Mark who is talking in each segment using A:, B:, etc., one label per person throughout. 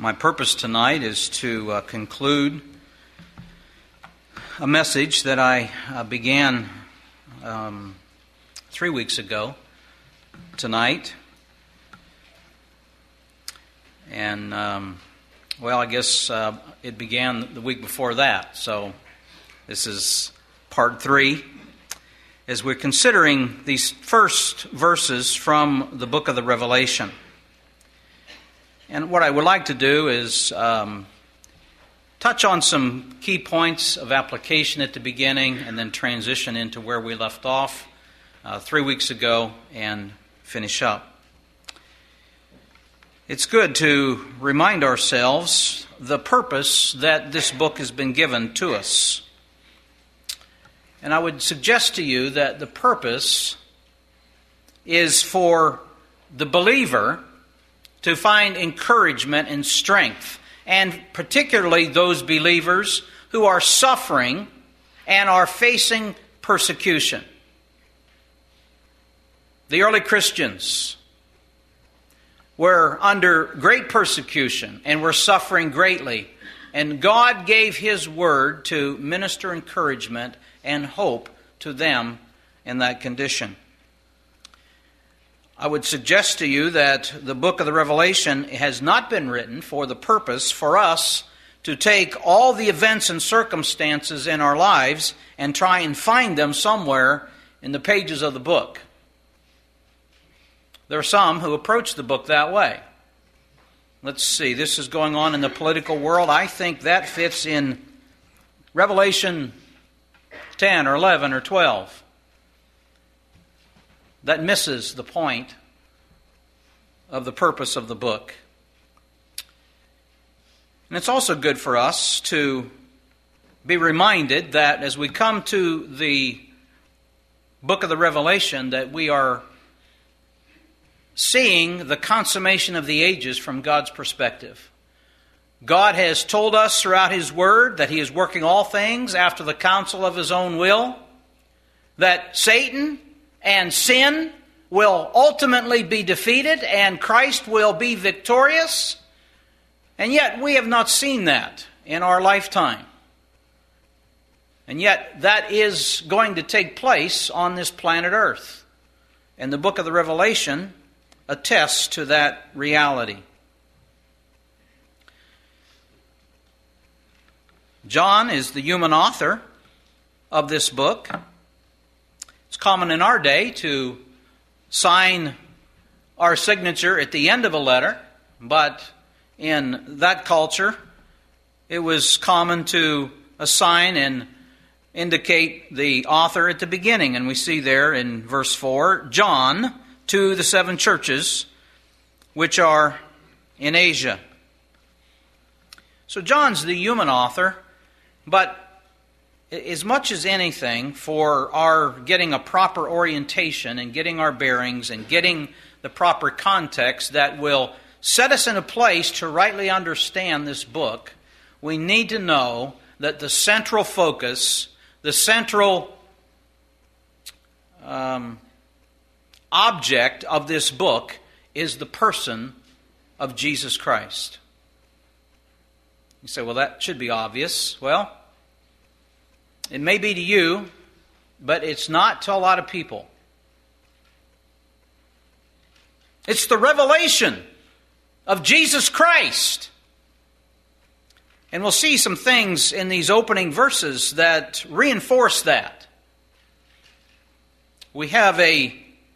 A: My purpose tonight is to conclude a message that I began 3 weeks ago tonight. And, I guess it began the week before that. So this is part 3. As we're considering these first verses from the book of the Revelation. And what I would like to do is touch on some key points of application at the beginning and then transition into where we left off 3 weeks ago and finish up. It's good to remind ourselves the purpose that this book has been given to us. And I would suggest to you that the purpose is for the believer to find encouragement and strength, and particularly those believers who are suffering and are facing persecution. The early Christians were under great persecution and were suffering greatly, and God gave His word to minister encouragement and hope to them in that condition. I would suggest to you that the book of the Revelation has not been written for the purpose for us to take all the events and circumstances in our lives and try and find them somewhere in the pages of the book. There are some who approach the book that way. Let's see, this is going on in the political world. I think that fits in Revelation 10 or 11 or 12. That misses the point of the purpose of the book. And it's also good for us to be reminded that as we come to the book of the Revelation, that we are seeing the consummation of the ages from God's perspective. God has told us throughout His Word that He is working all things after the counsel of His own will, that Satan and sin will ultimately be defeated and Christ will be victorious. And yet we have not seen that in our lifetime. And yet that is going to take place on this planet Earth. And the book of the Revelation attests to that reality. John is the human author of this book. It's common in our day to sign our signature at the end of a letter, but in that culture, it was common to assign and indicate the author at the beginning. And we see there in verse 4, John, to the 7 churches which are in Asia. So John's the human author, but as much as anything, for our getting a proper orientation and getting our bearings and getting the proper context that will set us in a place to rightly understand this book, we need to know that the central focus, the central object of this book is the person of Jesus Christ. You say, well, that should be obvious. Well, it may be to you, but it's not to a lot of people. It's the revelation of Jesus Christ. And we'll see some things in these opening verses that reinforce that. We have a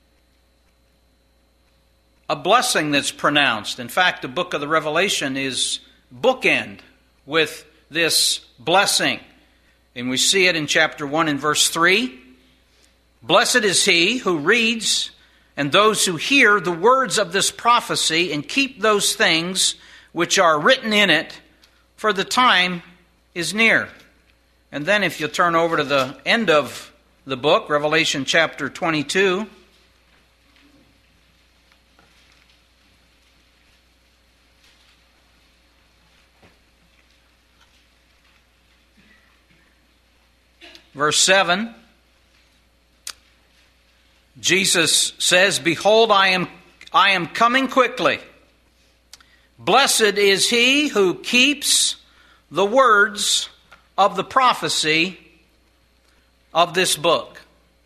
A: blessing that's pronounced. In fact, the book of the Revelation is bookend with this blessing. And we see it in chapter 1 and verse 3. Blessed is he who reads and those who hear the words of this prophecy and keep those things which are written in it, for the time is near. And then if you turn over to the end of the book, Revelation chapter 22, verse 7, Jesus says, Behold, I am coming quickly. Blessed is he who keeps the words of the prophecy of this book.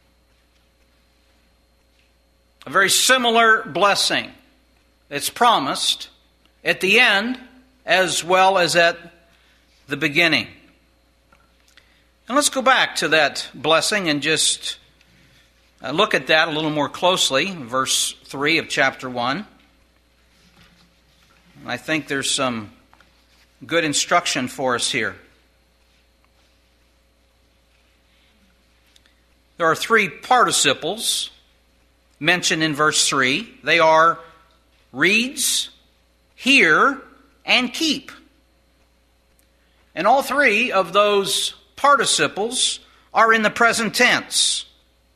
A: A very similar blessing that's promised at the end as well as at the beginning. And let's go back to that blessing and just look at that a little more closely. Verse 3 of chapter 1. I think there's some good instruction for us here. There are three participles mentioned in verse 3. They are reads, hear, and keep. And all three of those participles are in the present tense.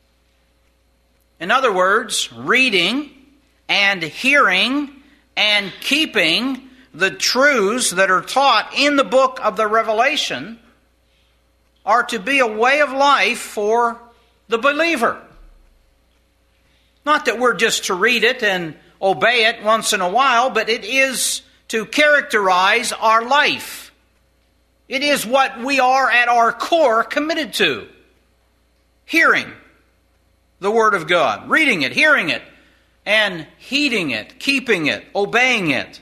A: In other words, reading and hearing and keeping the truths that are taught in the book of the Revelation are to be a way of life for the believer. Not that we're just to read it and obey it once in a while, but it is to characterize our life. It is what we are at our core committed to. Hearing the Word of God, reading it, hearing it, and heeding it, keeping it, obeying it.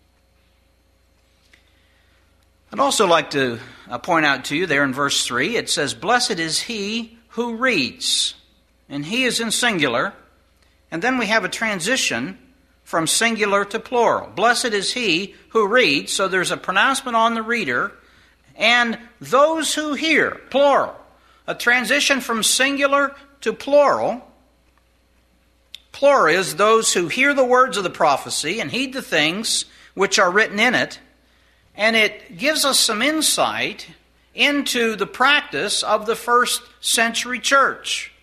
A: I'd also like to point out to you there in verse 3, it says, Blessed is he who reads. And he is in singular. And then we have a transition from singular to plural. Blessed is he who reads. So there's a pronouncement on the reader. And those who hear, plural. A transition from singular to plural. Plural is those who hear the words of the prophecy and heed the things which are written in it. And it gives us some insight into the practice of the first century church.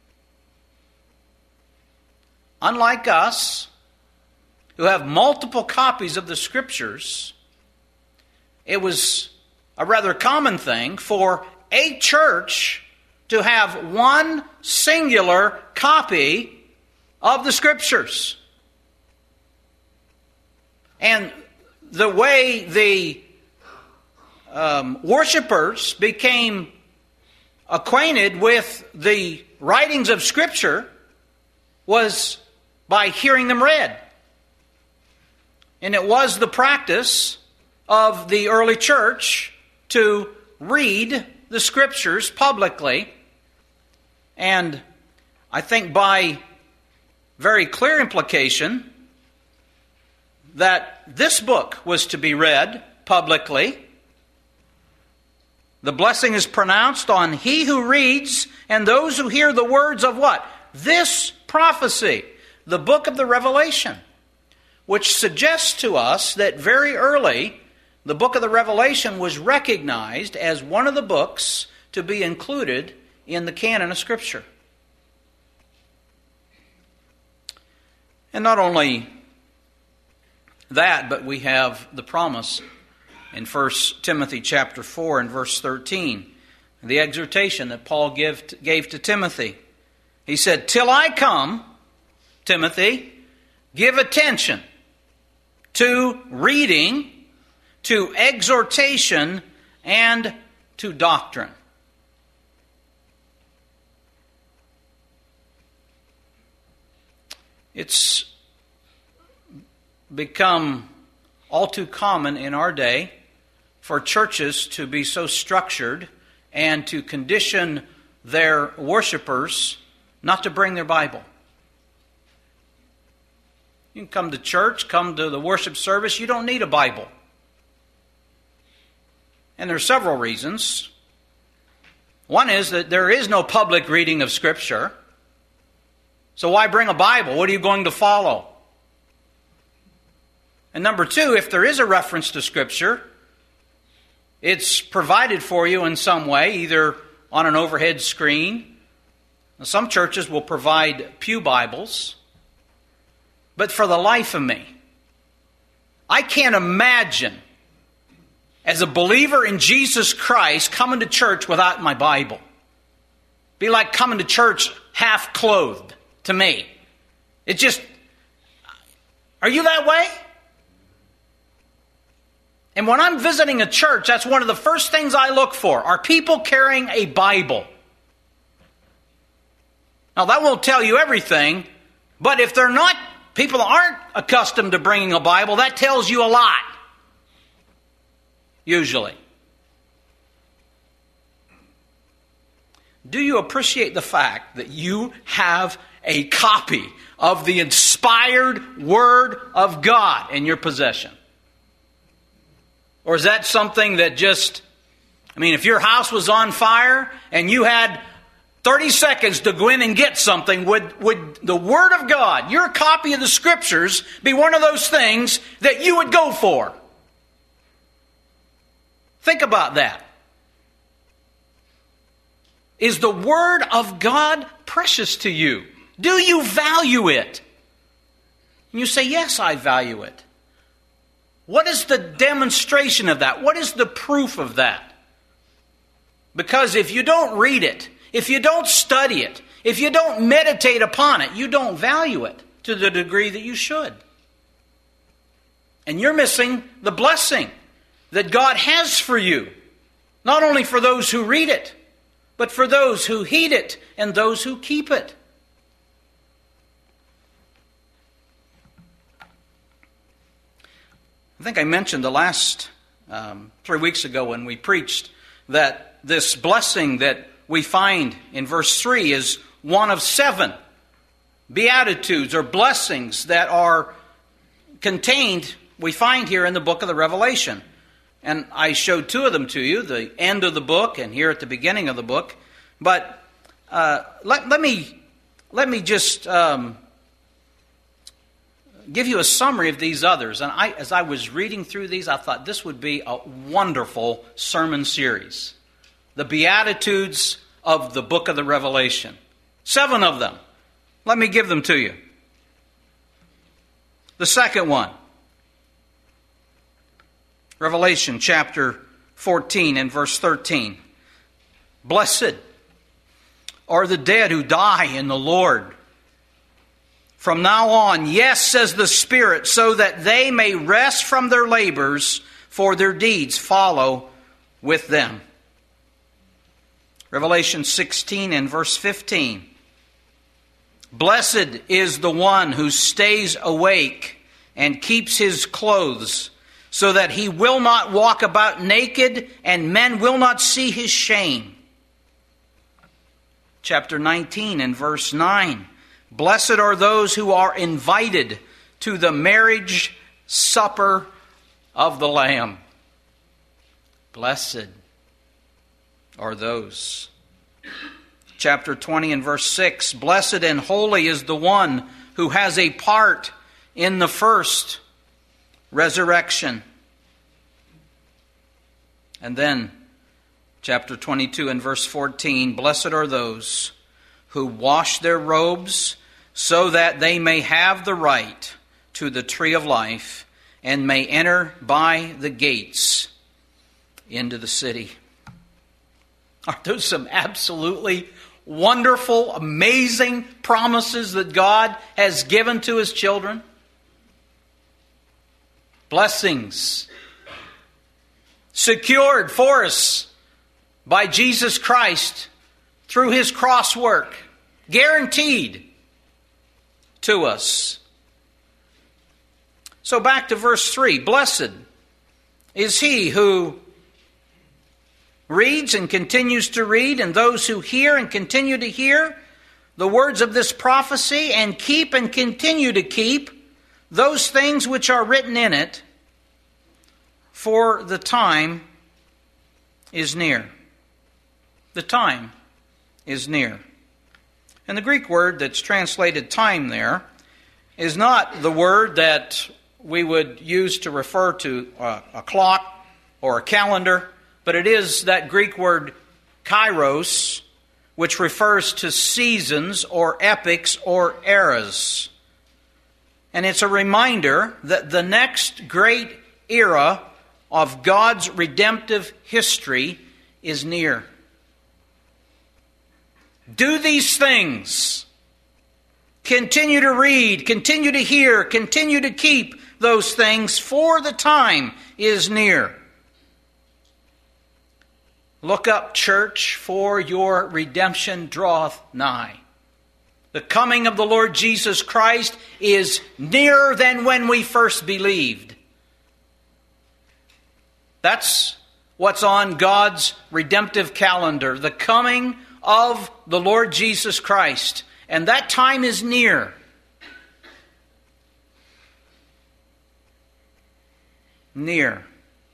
A: Unlike us, who have multiple copies of the Scriptures, it was a rather common thing for a church to have one singular copy of the Scriptures. And the way the worshipers became acquainted with the writings of Scripture was by hearing them read. And it was the practice of the early church to read the Scriptures publicly. And I think by very clear implication that this book was to be read publicly. The blessing is pronounced on he who reads and those who hear the words of what? This prophecy, the book of the Revelation, which suggests to us that very early the book of the Revelation was recognized as one of the books to be included in the canon of Scripture. And not only that, but we have the promise in 1 Timothy chapter 4 and verse 13. The exhortation that Paul gave to Timothy. He said, Till I come, Timothy, give attention to reading, to exhortation, and to doctrine. It's become all too common in our day for churches to be so structured and to condition their worshipers not to bring their Bible. You can come to church, come to the worship service, you don't need a Bible. And there are several reasons. One is that there is no public reading of Scripture. So why bring a Bible? What are you going to follow? And number two, if there is a reference to Scripture, it's provided for you in some way, either on an overhead screen. Now, some churches will provide pew Bibles. But for the life of me, I can't imagine, as a believer in Jesus Christ, coming to church without my Bible. It'd be like coming to church half-clothed to me. It just... Are you that way? And when I'm visiting a church, that's one of the first things I look for. Are people carrying a Bible? Now, that won't tell you everything, but if they're not, people aren't accustomed to bringing a Bible, that tells you a lot. Usually. Do you appreciate the fact that you have a copy of the inspired Word of God in your possession? Or is that something that just, if your house was on fire and you had 30 seconds to go in and get something, would the Word of God, your copy of the Scriptures, be one of those things that you would go for? Think about that. Is the Word of God precious to you? Do you value it? And you say, yes, I value it. What is the demonstration of that? What is the proof of that? Because if you don't read it, if you don't study it, if you don't meditate upon it, you don't value it to the degree that you should. And you're missing the blessing that God has for you. Not only for those who read it, but for those who heed it and those who keep it. I think I mentioned the last 3 weeks ago when we preached that this blessing that we find in verse 3 is one of 7 beatitudes or blessings that are contained, we find here in the book of the Revelation. And I showed 2 of them to you, the end of the book and here at the beginning of the book. But let me just give you a summary of these others. And as I was reading through these, I thought this would be a wonderful sermon series. The Beatitudes of the book of the Revelation. 7 of them. Let me give them to you. The second one. Revelation chapter 14 and verse 13. Blessed are the dead who die in the Lord. From now on, yes, says the Spirit, so that they may rest from their labors, for their deeds follow with them. Revelation 16 and verse 15. Blessed is the one who stays awake and keeps his clothes, so that he will not walk about naked, and men will not see his shame. Chapter 19 and verse 9. Blessed are those who are invited to the marriage supper of the Lamb. Blessed are those. Chapter 20 and verse 6. Blessed and holy is the one who has a part in the first resurrection. And then, chapter 22 and verse 14. Blessed are those who wash their robes, so that they may have the right to the tree of life and may enter by the gates into the city. Aren't those some absolutely wonderful, amazing promises that God has given to His children? Blessings secured for us by Jesus Christ through His cross work, guaranteed to us. So back to verse 3. Blessed is he who reads and continues to read, and those who hear and continue to hear the words of this prophecy, and keep and continue to keep those things which are written in it, for the time is near. The time is near. And the Greek word that's translated time there is not the word that we would use to refer to a clock or a calendar, but it is that Greek word kairos, which refers to seasons or epochs or eras. And it's a reminder that the next great era of God's redemptive history is near. Do these things. Continue to read, continue to hear, continue to keep those things, for the time is near. Look up, church, for your redemption draweth nigh. The coming of the Lord Jesus Christ is nearer than when we first believed. That's what's on God's redemptive calendar, the coming of the Lord Jesus Christ. And that time is near. Near.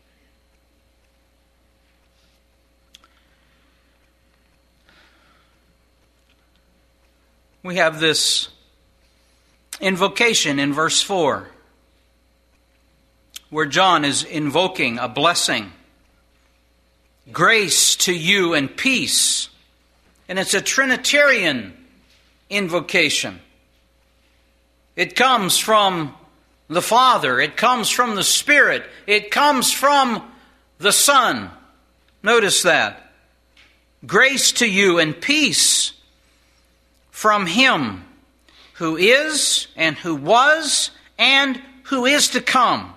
A: We have this invocation in verse 4, where John is invoking a blessing. Grace to you and peace. And it's a Trinitarian invocation. It comes from the Father. It comes from the Spirit. It comes from the Son. Notice that. Grace to you and peace from Him who is and who was and who is to come.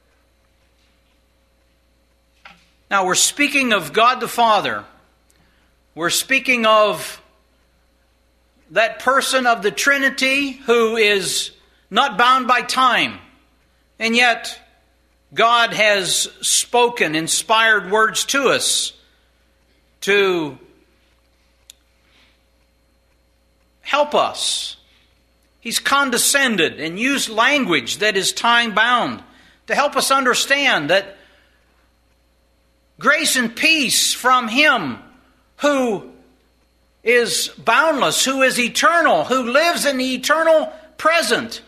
A: Now we're speaking of God the Father. We're speaking of that person of the Trinity who is not bound by time. And yet God has spoken inspired words to us to help us. He's condescended and used language that is time-bound to help us understand that grace and peace from Him who is boundless, who is eternal, who lives in the eternal present.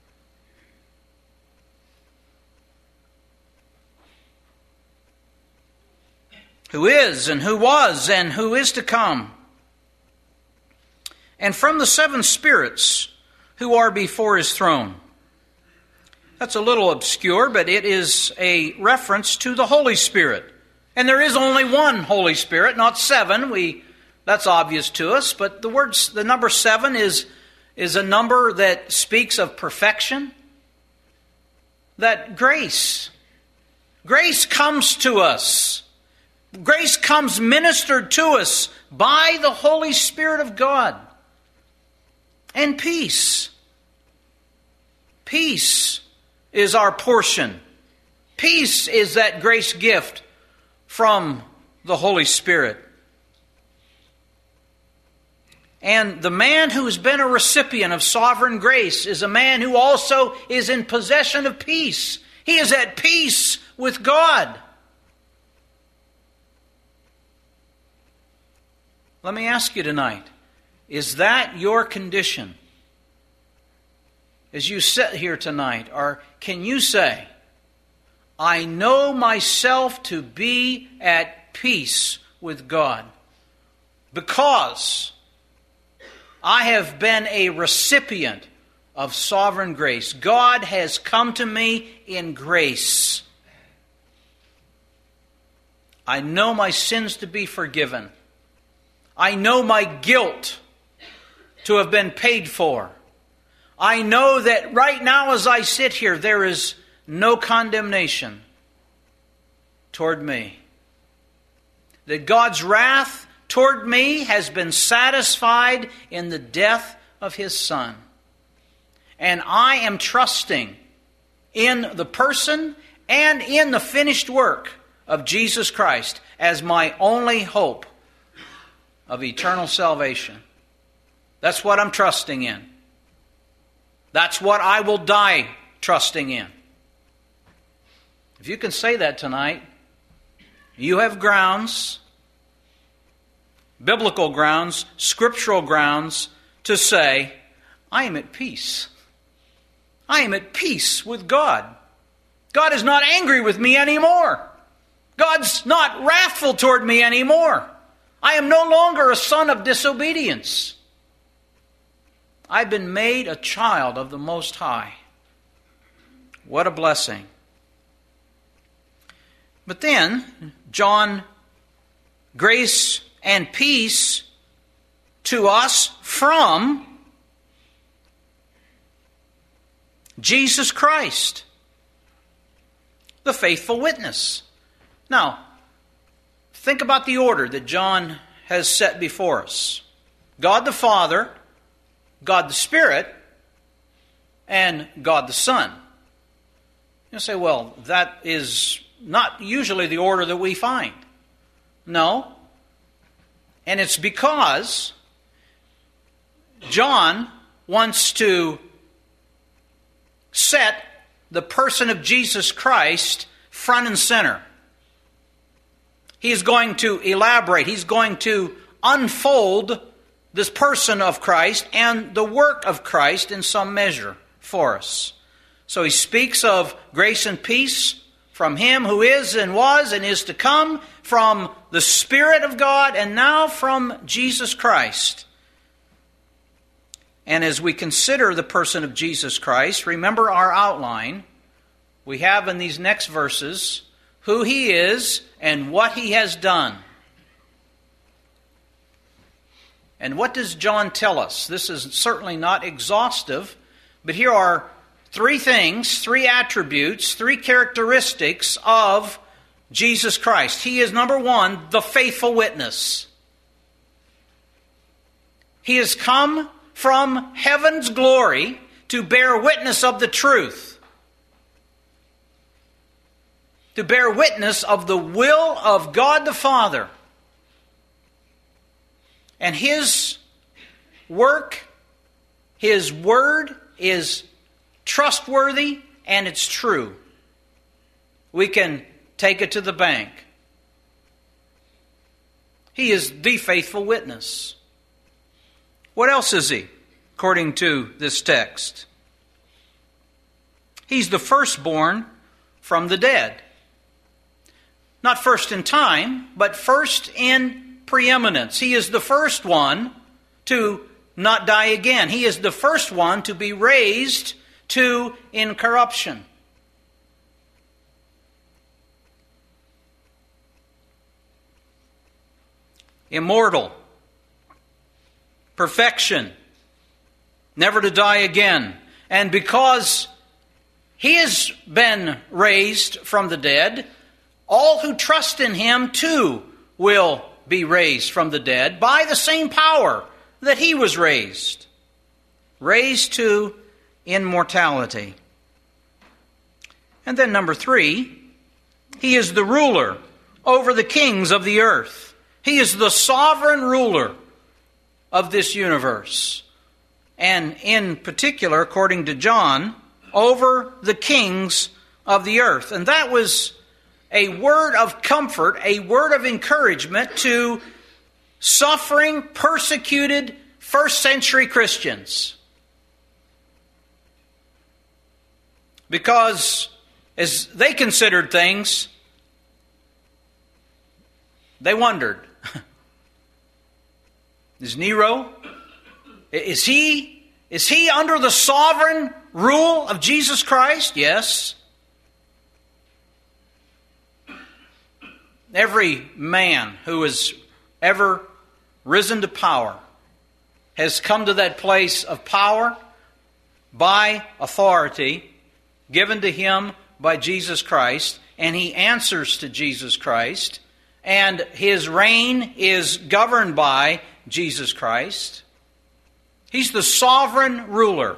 A: Who is and who was and who is to come. And from the seven spirits who are before His throne. That's a little obscure, but it is a reference to the Holy Spirit. And there is only one Holy Spirit, not seven. That's obvious to us, but the number 7 is a number that speaks of perfection. That grace comes to us. Grace comes ministered to us by the Holy Spirit of God. And peace. Peace is our portion. Peace is that grace gift from the Holy Spirit. And the man who has been a recipient of sovereign grace is a man who also is in possession of peace. He is at peace with God. Let me ask you tonight, is that your condition? As you sit here tonight, or can you say, I know myself to be at peace with God because I have been a recipient of sovereign grace. God has come to me in grace. I know my sins to be forgiven. I know my guilt to have been paid for. I know that right now as I sit here, there is no condemnation toward me. That God's wrath toward me has been satisfied in the death of His Son. And I am trusting in the person and in the finished work of Jesus Christ as my only hope of eternal salvation. That's what I'm trusting in. That's what I will die trusting in. If you can say that tonight, you have grounds, biblical grounds, scriptural grounds to say, I am at peace. I am at peace with God. God is not angry with me anymore. God's not wrathful toward me anymore. I am no longer a son of disobedience. I've been made a child of the Most High. What a blessing. But then, John, grace and peace to us from Jesus Christ. the faithful witness. Now, think about the order that John has set before us. God the Father, God the Spirit, and God the Son. You say, well, that is not usually the order that we find. No. And it's because John wants to set the person of Jesus Christ front and center. He's going to elaborate. He's going to unfold this person of Christ and the work of Christ in some measure for us. So he speaks of grace and peace from Him who is and was and is to come, from the Spirit of God, and now from Jesus Christ. And as we consider the person of Jesus Christ, remember our outline. We have in these next verses who He is and what He has done. And what does John tell us? This is certainly not exhaustive, but here are three things, three attributes, three characteristics of Jesus Christ. He is, number one, the faithful witness. He has come from heaven's glory to bear witness of the truth, to bear witness of the will of God the Father. And His work, His word is trustworthy and it's true. We can take it to the bank. He is the faithful witness. What else is He, according to this text? He's the firstborn from the dead. Not first in time, but first in preeminence. He is the first one to not die again. He is the first one to be raised to incorruption. Immortal. Perfection. Never to die again. And because He has been raised from the dead, all who trust in Him too will be raised from the dead by the same power that He was raised. Raised to immortality. And then number three, He is the ruler over the kings of the earth. He is the sovereign ruler of this universe. And in particular, according to John, over the kings of the earth. And that was a word of comfort, a word of encouragement to suffering, persecuted first century Christians. Because as they considered things, they wondered, is Nero, is he under the sovereign rule of Jesus Christ? Yes. Every man who has ever risen to power has come to that place of power by authority given to him by Jesus Christ, and he answers to Jesus Christ, and his reign is governed by Jesus Christ. He's the sovereign ruler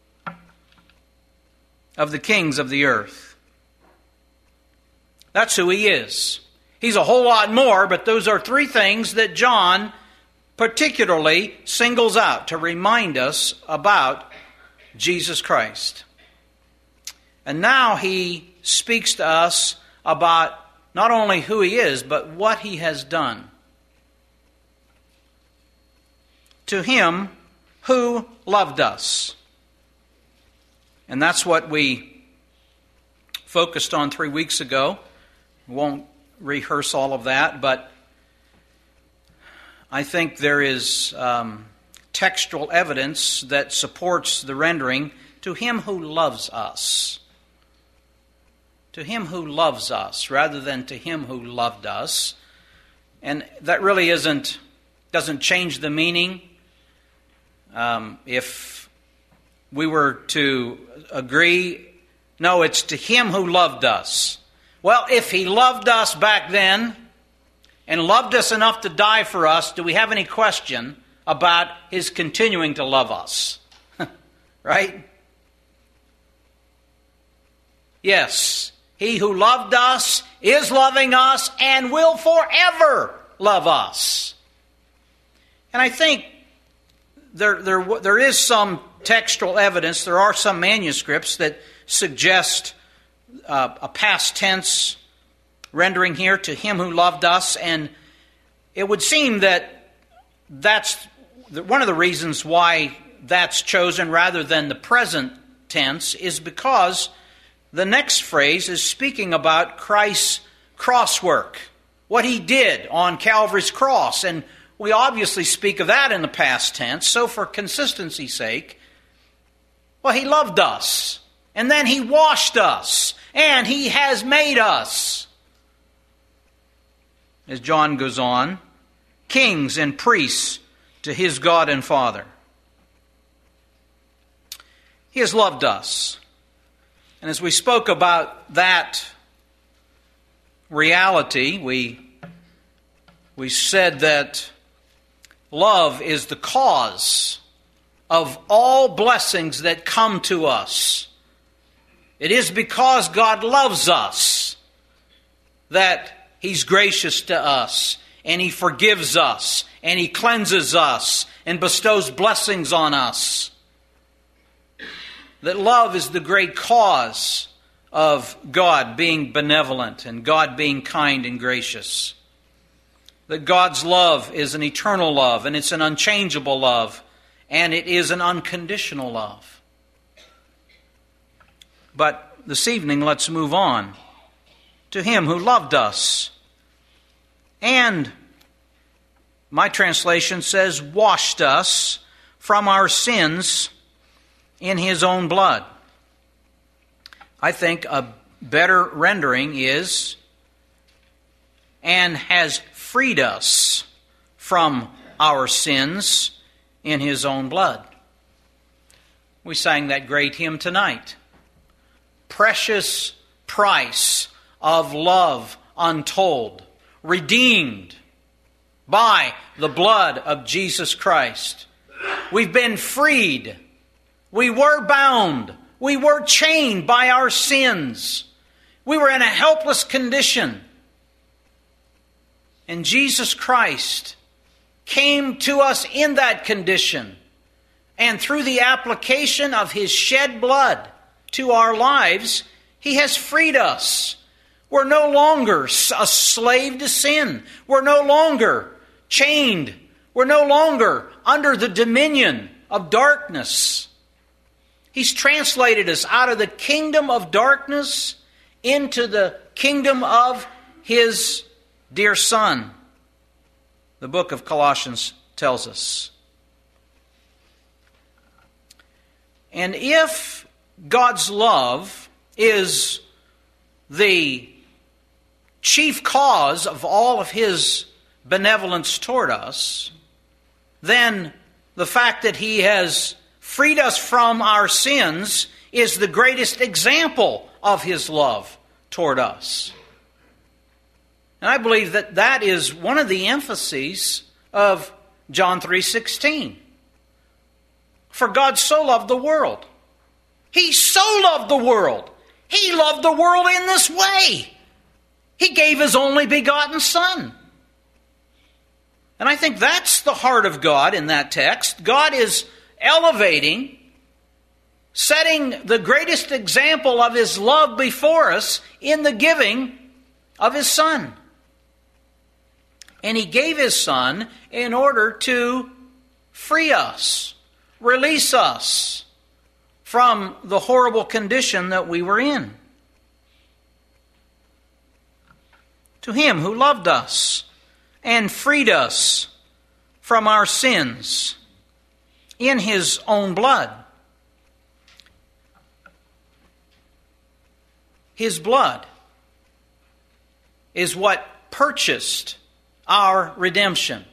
A: of the kings of the earth. That's who He is. He's a whole lot more, but those are three things that John particularly singles out to remind us about Jesus Christ. And now he speaks to us about not only who He is, but what He has done. To Him who loved us. And that's what we focused on 3 weeks ago. We won't rehearse all of that, but I think there is textual evidence that supports the rendering, to Him who loves us. To Him who loves us, rather than to Him who loved us. And that really doesn't change the meaning. If we were to agree, no, it's to Him who loved us. Well, if He loved us back then and loved us enough to die for us, do we have any question about His continuing to love us? Right? Yes, He who loved us is loving us and will forever love us. And I think there is some textual evidence, there are some manuscripts that suggest a past tense rendering here, to Him who loved us, and it would seem that that's one of the reasons why that's chosen rather than the present tense is because the next phrase is speaking about Christ's cross work, what He did on Calvary's cross, and we obviously speak of that in the past tense, so for consistency's sake, well, He loved us, and then He washed us, and He has made us, as John goes on, kings and priests to His God and Father. He has loved us. And as we spoke about that reality, we said that love is the cause of all blessings that come to us. It is because God loves us that He's gracious to us, and He forgives us, and He cleanses us, and bestows blessings on us. That love is the great cause of God being benevolent and God being kind and gracious. That God's love is an eternal love, and it's an unchangeable love, and it is an unconditional love. But this evening, let's move on to Him who loved us. And my translation says, washed us from our sins in His own blood. I think a better rendering is, and has freed us from our sins in His own blood. We sang that great hymn tonight. Precious price of love untold, redeemed by the blood of Jesus Christ. We've been freed. We were bound. We were chained by our sins. We were in a helpless condition. And Jesus Christ came to us in that condition. And through the application of His shed blood to our lives, He has freed us. We're no longer a slave to sin. We're no longer chained. We're no longer under the dominion of darkness. He's translated us out of the kingdom of darkness into the kingdom of His dear Son. The book of Colossians tells us. And if God's love is the chief cause of all of His benevolence toward us, then the fact that He has freed us from our sins is the greatest example of His love toward us. And I believe that that is one of the emphases of John 3:16. For God so loved the world. He so loved the world. He loved the world in this way. He gave His only begotten Son. And I think that's the heart of God in that text. God is elevating, setting the greatest example of His love before us in the giving of His Son. And He gave His Son in order to free us, release us from the horrible condition that we were in. To Him who loved us and freed us from our sins in His own blood. His blood is what purchased our redemption.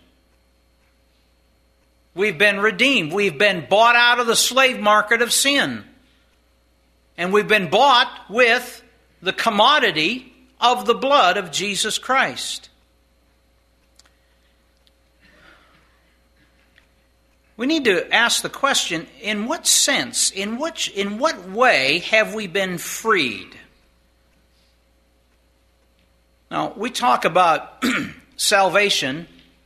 A: We've been redeemed. We've been bought out of the slave market of sin. And we've been bought with the commodity of the blood of Jesus Christ. We need to ask the question, in what sense, in what way have we been freed? Now, we talk about salvation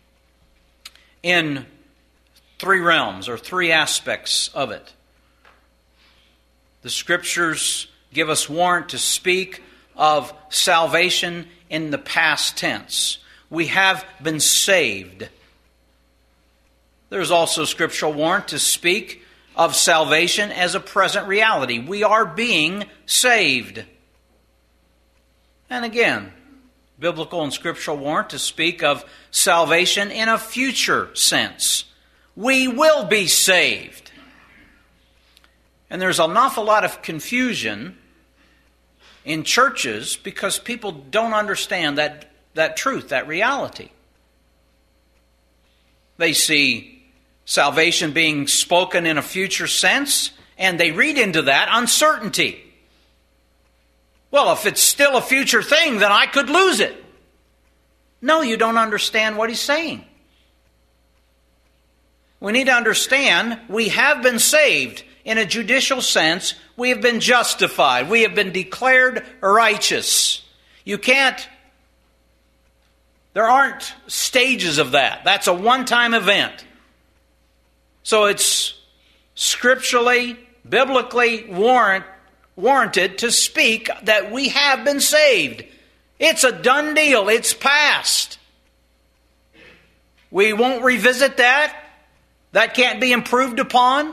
A: in three realms, or three aspects of it. The Scriptures give us warrant to speak of salvation in the past tense. We have been saved. There's also scriptural warrant to speak of salvation as a present reality. We are being saved. And again, biblical and scriptural warrant to speak of salvation in a future sense. We will be saved. And there's an awful lot of confusion in churches because people don't understand that truth, that reality. They see salvation being spoken in a future sense, and they read into that uncertainty. Well, if it's still a future thing, then I could lose it. No, you don't understand what he's saying. We need to understand we have been saved. In a judicial sense, we have been justified. We have been declared righteous. There aren't stages of that. That's a one-time event. So it's scripturally, biblically warranted to speak that we have been saved. It's a done deal. It's past. We won't revisit that. That can't be improved upon.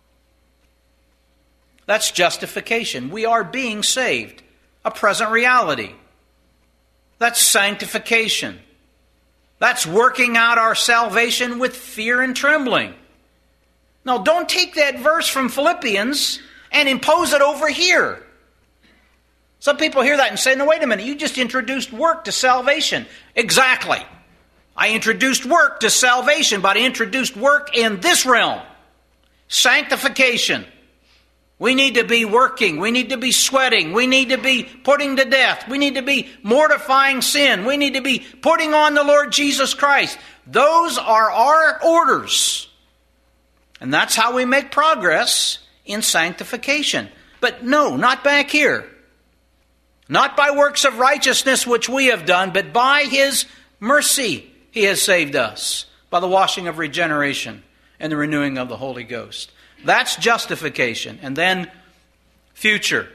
A: That's justification. We are being saved. A present reality. That's sanctification. That's working out our salvation with fear and trembling. Now, don't take that verse from Philippians and impose it over here. Some people hear that and say, no, wait a minute, you just introduced work to salvation. Exactly. I introduced work to salvation, but I introduced work in this realm. Sanctification. We need to be working. We need to be sweating. We need to be putting to death. We need to be mortifying sin. We need to be putting on the Lord Jesus Christ. Those are our orders. And that's how we make progress in sanctification. But no, not back here. Not by works of righteousness which we have done, but by His mercy He has saved us. By the washing of regeneration and the renewing of the Holy Ghost. That's justification. And then future.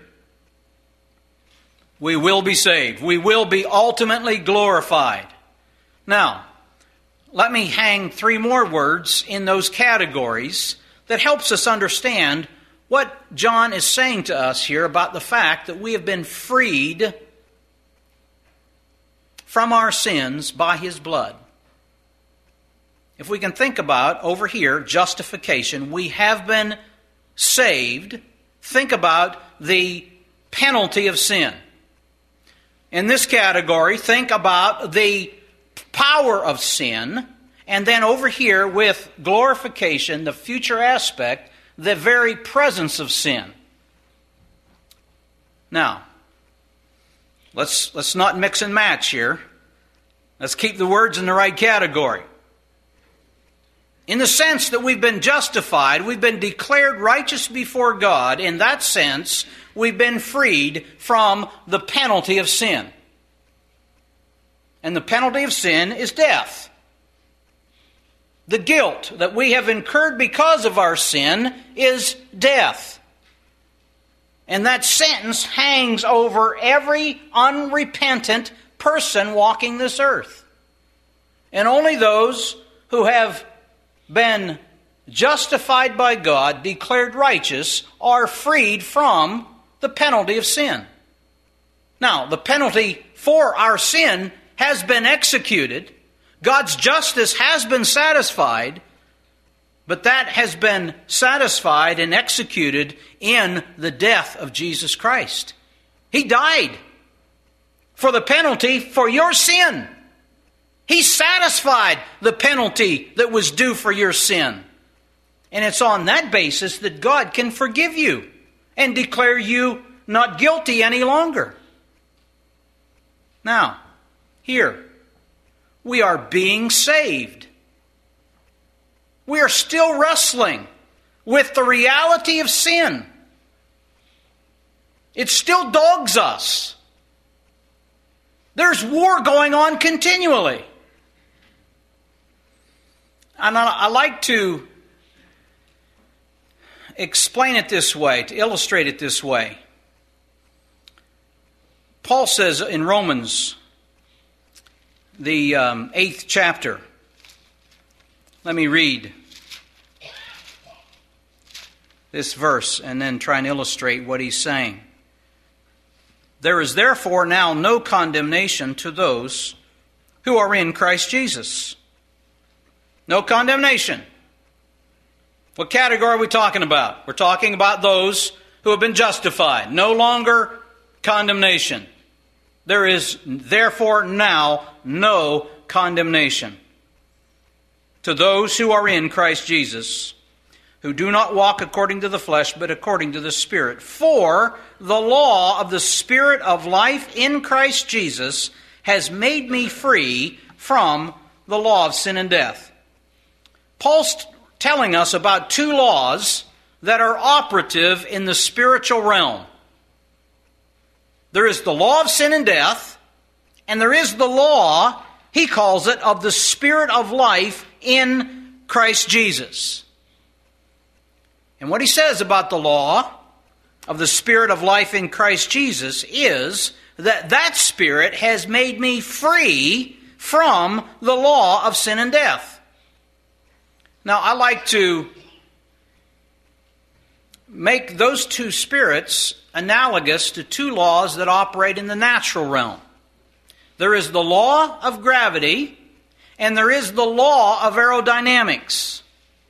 A: We will be saved. We will be ultimately glorified. Now, let me hang three more words in those categories that helps us understand what John is saying to us here about the fact that we have been freed from our sins by His blood. If we can think about, over here, justification, we have been saved. Think about the penalty of sin. In this category, think about the power of sin. And then over here, with glorification, the future aspect, the very presence of sin. Now, let's not mix and match here. Let's keep the words in the right category. In the sense that we've been justified, we've been declared righteous before God. In that sense, we've been freed from the penalty of sin. And the penalty of sin is death. The guilt that we have incurred because of our sin is death. And that sentence hangs over every unrepentant person walking this earth. And only those who have been justified by God, declared righteous, are freed from the penalty of sin. Now, the penalty for our sin has been executed. God's justice has been satisfied, but that has been satisfied and executed in the death of Jesus Christ. He died for the penalty for your sin. He satisfied the penalty that was due for your sin. And it's on that basis that God can forgive you and declare you not guilty any longer. Now, here, we are being saved. We are still wrestling with the reality of sin. It still dogs us. There's war going on continually. And I like to explain it this way, to illustrate it this way. Paul says in Romans, the 8th chapter, let me read this verse and then try and illustrate what he's saying. There is therefore now no condemnation to those who are in Christ Jesus. No condemnation. What category are we talking about? We're talking about those who have been justified. No longer condemnation. There is therefore now no condemnation to those who are in Christ Jesus, who do not walk according to the flesh, but according to the Spirit. For the law of the Spirit of life in Christ Jesus has made me free from the law of sin and death. Paul's telling us about two laws that are operative in the spiritual realm. There is the law of sin and death, and there is the law, he calls it, of the Spirit of life in Christ Jesus. And what he says about the law of the Spirit of life in Christ Jesus is that that Spirit has made me free from the law of sin and death. Now, I like to make those two spirits analogous to two laws that operate in the natural realm. There is the law of gravity, and there is the law of aerodynamics.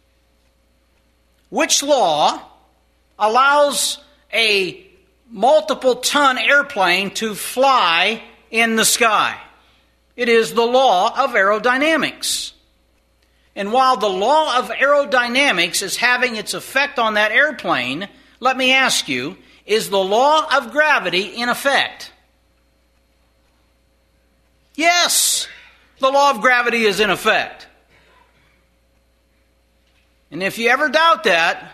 A: Which law allows a multiple-ton airplane to fly in the sky? It is the law of aerodynamics. And while the law of aerodynamics is having its effect on that airplane, let me ask you, is the law of gravity in effect? Yes, the law of gravity is in effect. And if you ever doubt that,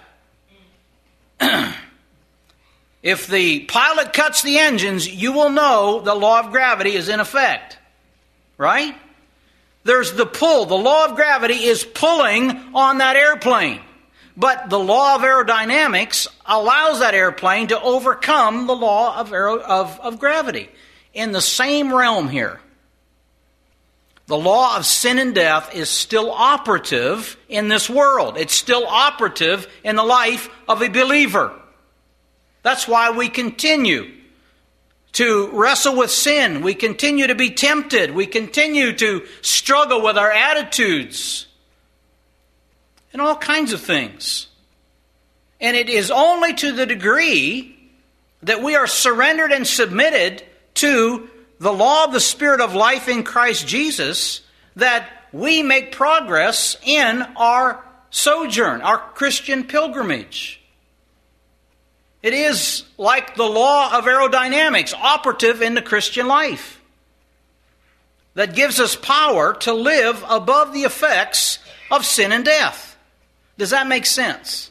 A: if the pilot cuts the engines, you will know the law of gravity is in effect. Right? There's the pull. The law of gravity is pulling on that airplane. But the law of aerodynamics allows that airplane to overcome the law of gravity. In the same realm here, the law of sin and death is still operative in this world. It's still operative in the life of a believer. That's why we continue to wrestle with sin. We continue to be tempted. We continue to struggle with our attitudes and all kinds of things. And it is only to the degree that we are surrendered and submitted to the law of the Spirit of life in Christ Jesus that we make progress in our sojourn, our Christian pilgrimage. It is like the law of aerodynamics, operative in the Christian life, that gives us power to live above the effects of sin and death. Does that make sense?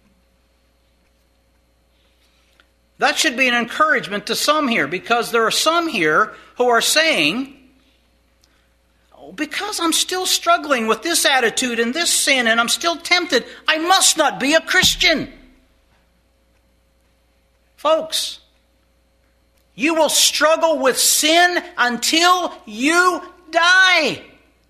A: That should be an encouragement to some here, because there are some here who are saying, because I'm still struggling with this attitude and this sin and I'm still tempted, I must not be a Christian. Folks, you will struggle with sin until you die.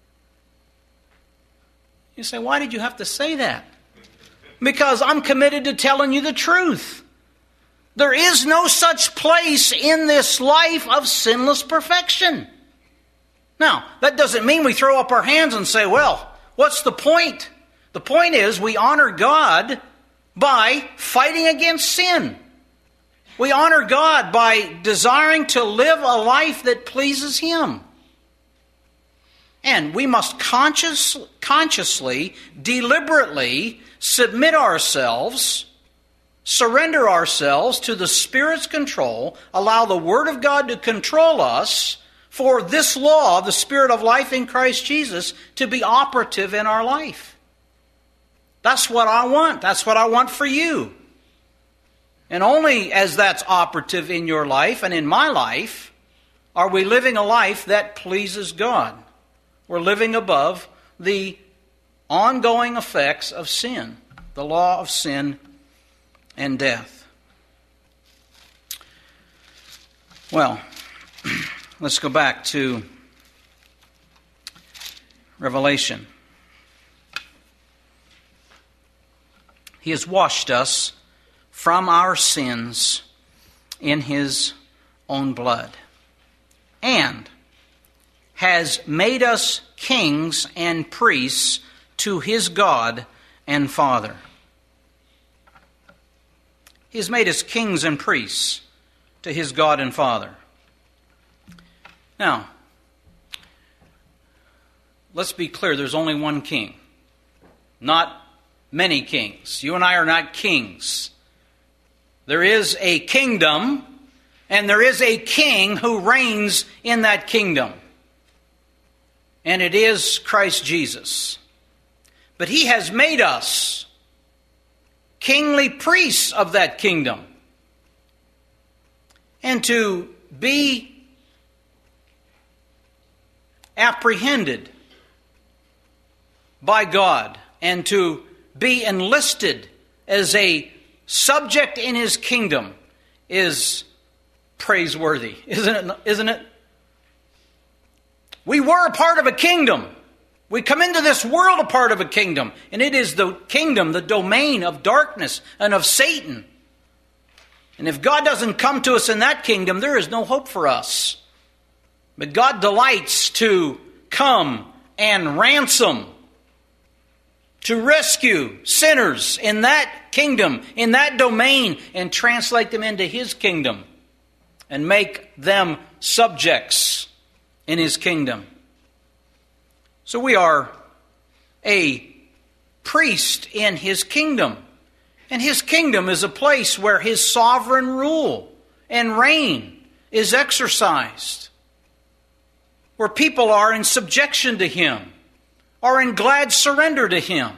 A: You say, why did you have to say that? Because I'm committed to telling you the truth. There is no such place in this life of sinless perfection. Now, that doesn't mean we throw up our hands and say, well, what's the point? The point is we honor God by fighting against sin. We honor God by desiring to live a life that pleases Him. And we must consciously, deliberately submit ourselves, surrender ourselves to the Spirit's control, allow the Word of God to control us for this law, the Spirit of life in Christ Jesus, to be operative in our life. That's what I want. That's what I want for you. And only as that's operative in your life and in my life are we living a life that pleases God. We're living above the ongoing effects of sin, the law of sin and death. Well, let's go back to Revelation. He has washed us from our sins in His own blood, and has made us kings and priests to His God and Father. He has made us kings and priests to His God and Father. Now, let's be clear, there's only one king, not many kings. You and I are not kings. There is a kingdom, and there is a king who reigns in that kingdom. And it is Christ Jesus. But He has made us kingly priests of that kingdom. And to be apprehended by God and to be enlisted as a subject in His kingdom is praiseworthy, isn't it? We were a part of a kingdom. We come into this world a part of a kingdom, and it is the kingdom, the domain of darkness and of Satan. And if God doesn't come to us in that kingdom, there is no hope for us. But God delights to come and ransom, to rescue sinners in that kingdom, in that domain, and translate them into His kingdom and make them subjects in His kingdom. So we are a priest in His kingdom. And His kingdom is a place where His sovereign rule and reign is exercised, where people are in subjection to Him, are in glad surrender to Him.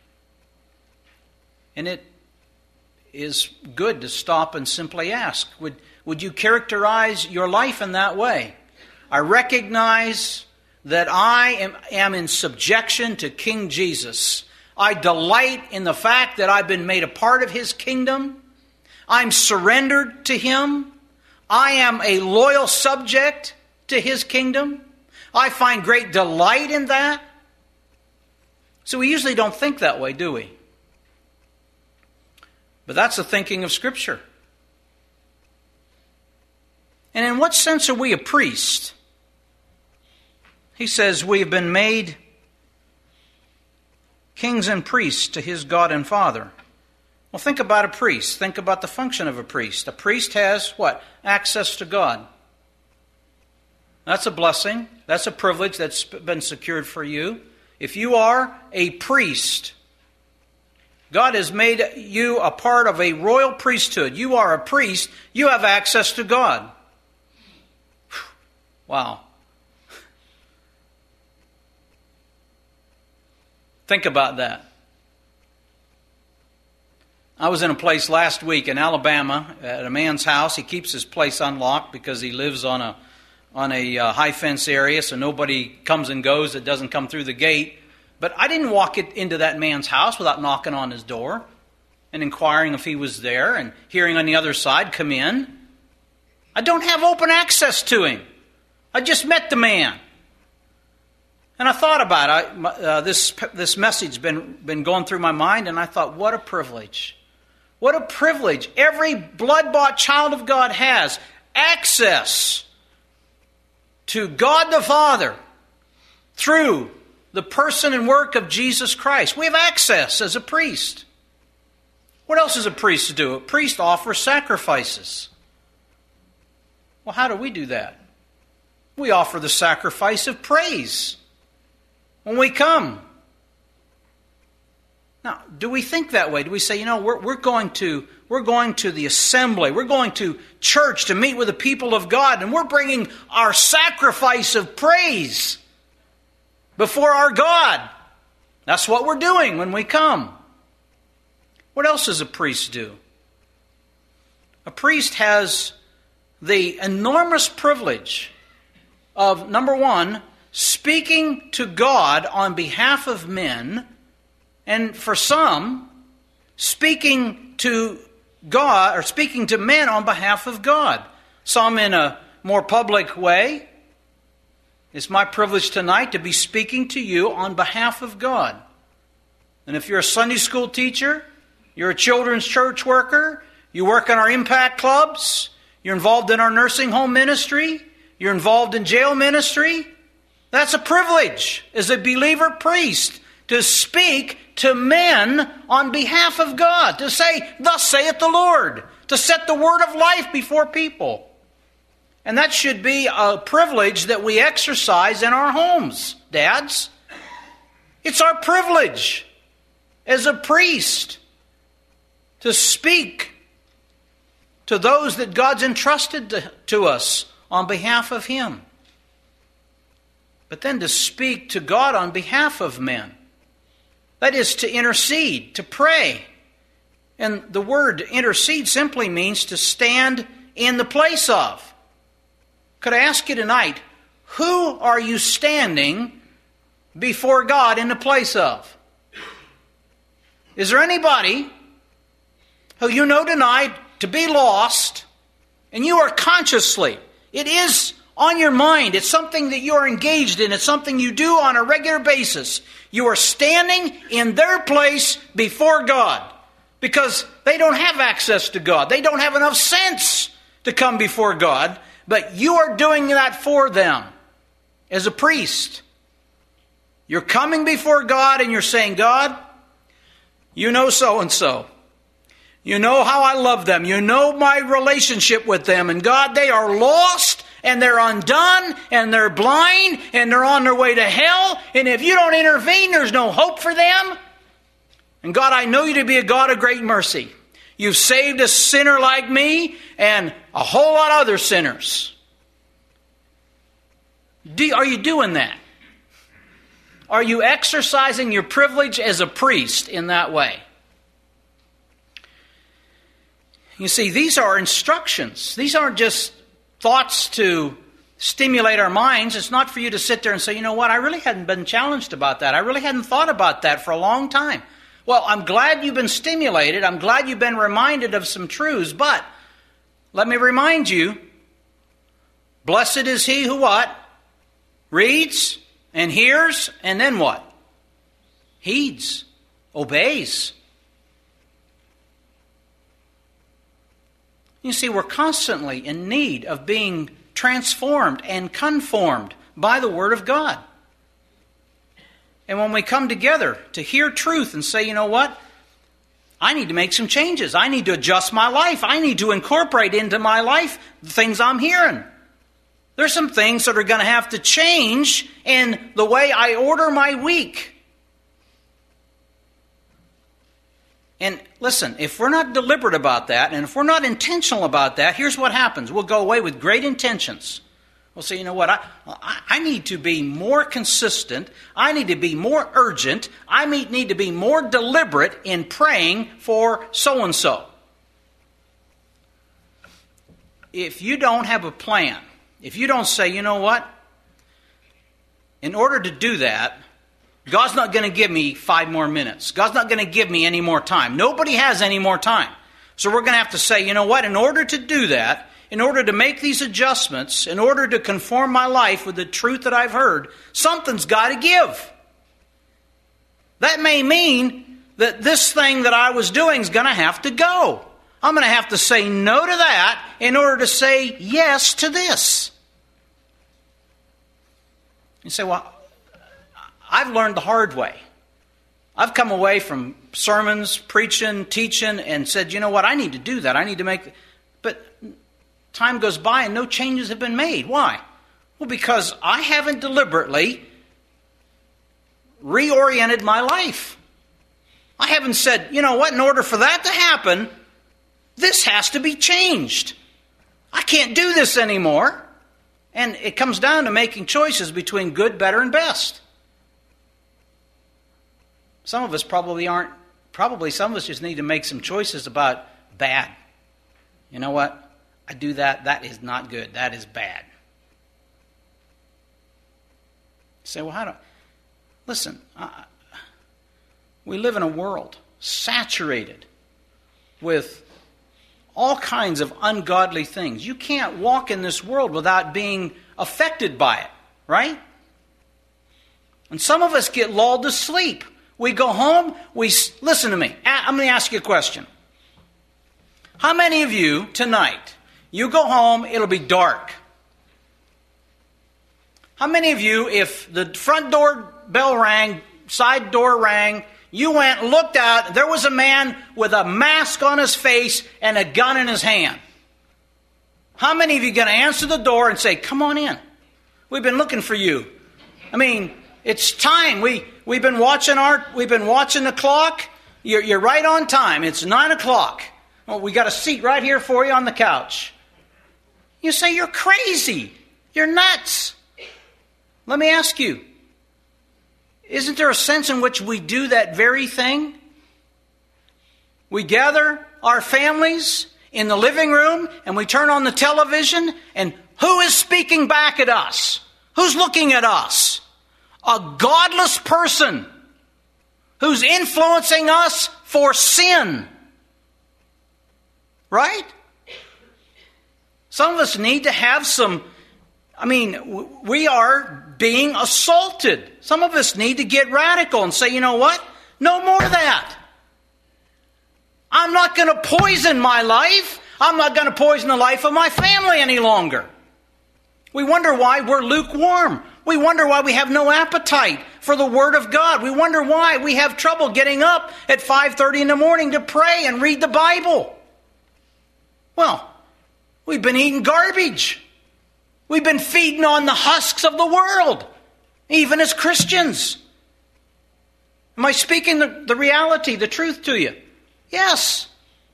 A: And it is good to stop and simply ask, would you characterize your life in that way? I recognize that I am in subjection to King Jesus. I delight in the fact that I've been made a part of His kingdom. I'm surrendered to Him. I am a loyal subject to His kingdom. I find great delight in that. So we usually don't think that way, do we? But that's the thinking of Scripture. And in what sense are we a priest? He says we have been made kings and priests to His God and Father. Well, think about a priest. Think about the function of a priest. A priest has what? Access to God. That's a blessing. That's a privilege that's been secured for you. If you are a priest, God has made you a part of a royal priesthood. You are a priest. You have access to God. Wow. Think about that. I was in a place last week in Alabama at a man's house. He keeps his place unlocked because he lives on a high fence area, so nobody comes and goes that doesn't come through the gate. But I didn't walk into that man's house without knocking on his door and inquiring if he was there and hearing on the other side, come in. I don't have open access to him. I just met the man. And I thought about it. This message been going through my mind, and I thought, what a privilege. What a privilege. Every blood-bought child of God has access to God the Father through the person and work of Jesus Christ. We have access as a priest. What else does a priest do? A priest offers sacrifices. Well, how do we do that? We offer the sacrifice of praise when we come. Now, do we think that way? Do we say, we're going to the assembly, we're going to church to meet with the people of God, and we're bringing our sacrifice of praise before our God. That's what we're doing when we come. What else does a priest do? A priest has the enormous privilege of, number one, speaking to God on behalf of men, and for some, speaking to God or speaking to men on behalf of God. Some in a more public way. It's my privilege tonight to be speaking to you on behalf of God. And if you're a Sunday school teacher, you're a children's church worker, you work in our impact clubs, you're involved in our nursing home ministry, you're involved in jail ministry, that's a privilege as a believer priest to speak to men on behalf of God, to say, "Thus saith the Lord," to set the word of life before people. And that should be a privilege that we exercise in our homes, dads. It's our privilege as a priest to speak to those that God's entrusted to us on behalf of Him. But then to speak to God on behalf of men. That is to intercede, to pray. And the word intercede simply means to stand in the place of. Could I ask you tonight, who are you standing before God in the place of? Is there anybody who you know tonight to be lost, and you are consciously, it is on your mind, it's something that you are engaged in, it's something you do on a regular basis. You are standing in their place before God because they don't have access to God. They don't have enough sense to come before God, but you are doing that for them as a priest. You're coming before God and you're saying, "God, you know so-and-so. You know how I love them. You know my relationship with them. And God, they are lost and they're undone and they're blind and they're on their way to hell. And if you don't intervene, there's no hope for them. And God, I know you to be a God of great mercy. You've saved a sinner like me and a whole lot of other sinners." Are you doing that? Are you exercising your privilege as a priest in that way? You see, these are instructions. These aren't just thoughts to stimulate our minds. It's not for you to sit there and say, "You know what, I really hadn't been challenged about that. I really hadn't thought about that for a long time." Well, I'm glad you've been stimulated. I'm glad you've been reminded of some truths. But let me remind you, blessed is he who what? Reads and hears, and then what? Heeds, obeys. You see, we're constantly in need of being transformed and conformed by the Word of God. And when we come together to hear truth and say, "You know what? I need to make some changes. I need to adjust my life. I need to incorporate into my life the things I'm hearing. There's some things that are going to have to change in the way I order my week." And listen, if we're not deliberate about that, and if we're not intentional about that, here's what happens. We'll go away with great intentions. We'll say, "You know what, I need to be more consistent. I need to be more urgent. I need to be more deliberate in praying for so-and-so." If you don't have a plan, if you don't say, "You know what, in order to do that, God's not going to give me 5 more minutes. God's not going to give me any more time. Nobody has any more time. So we're going to have to say, you know what, in order to do that, in order to make these adjustments, in order to conform my life with the truth that I've heard, something's got to give." That may mean that this thing that I was doing is going to have to go. I'm going to have to say no to that in order to say yes to this. You say, "Well, I've learned the hard way. I've come away from sermons, preaching, teaching, and said, you know what, I need to do that. I need to make..." But time goes by and no changes have been made. Why? Well, because I haven't deliberately reoriented my life. I haven't said, you know what, in order for that to happen, this has to be changed. I can't do this anymore. And it comes down to making choices between good, better, and best. Some of us probably aren't. Probably some of us just need to make some choices about bad. You know what? I do that. That is not good. That is bad. You say, well, how do... Listen, we live in a world saturated with all kinds of ungodly things. You can't walk in this world without being affected by it, right? And some of us get lulled to sleep. We go home, listen to me. I'm going to ask you a question. How many of you tonight, you go home, it'll be dark. How many of you, if the front door bell rang, side door rang, you went, looked out, there was a man with a mask on his face and a gun in his hand? How many of you are going to answer the door and say, come on in? We've been looking for you. I mean, it's time. We've been watching the clock. You're right on time. It's 9 o'clock. Well, we got a seat right here for you on the couch. You say, you're crazy. You're nuts. Let me ask you, isn't there a sense in which we do that very thing? We gather our families in the living room and we turn on the television, and who is speaking back at us? Who's looking at us? A godless person who's influencing us for sin. Right? Some of us need to have some... we are being assaulted. Some of us need to get radical and say, you know what? No more of that. I'm not going to poison my life. I'm not going to poison the life of my family any longer. We wonder why we're lukewarm. We wonder why we have no appetite for the Word of God. We wonder why we have trouble getting up at 5:30 in the morning to pray and read the Bible. Well, we've been eating garbage. We've been feeding on the husks of the world, even as Christians. Am I speaking the reality, the truth to you? Yes.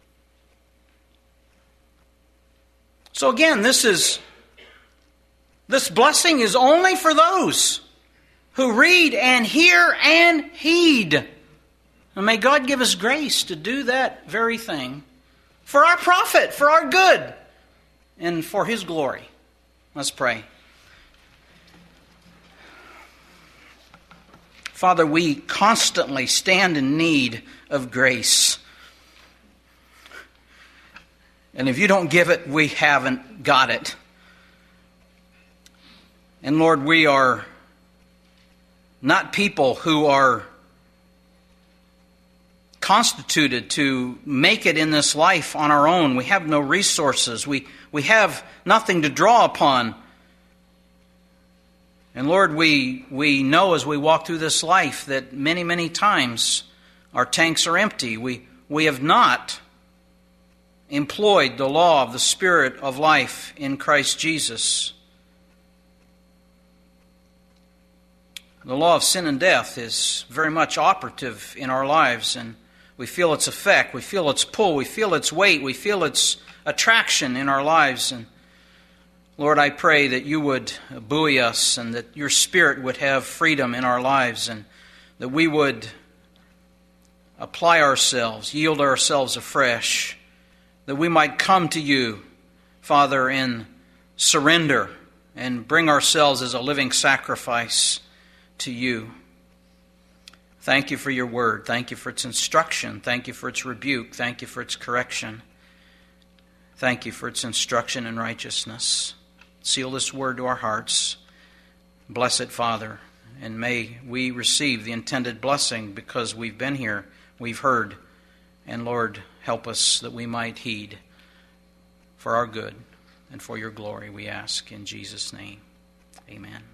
A: So again, this blessing is only for those who read and hear and heed. And may God give us grace to do that very thing for our profit, for our good, and for His glory. Let's pray. Father, we constantly stand in need of grace. And if you don't give it, we haven't got it. And Lord, we are not people who are constituted to make it in this life on our own. We have no resources. We have nothing to draw upon. And Lord, we know as we walk through this life that many, many times our tanks are empty. We have not employed the law of the Spirit of life in Christ Jesus. The law of sin and death is very much operative in our lives, and we feel its effect, we feel its pull, we feel its weight, we feel its attraction in our lives. And Lord, I pray that you would buoy us and that your Spirit would have freedom in our lives, and that we would apply ourselves, yield ourselves afresh, that we might come to you, Father, in surrender and bring ourselves as a living sacrifice to you. Thank you for your word. Thank you for its instruction. Thank you for its rebuke. Thank you for its correction. Thank you for its instruction in righteousness. Seal this word to our hearts. Bless it, Father, and may we receive the intended blessing because we've been here, we've heard, and Lord, help us that we might heed for our good and for your glory, we ask in Jesus' name. Amen.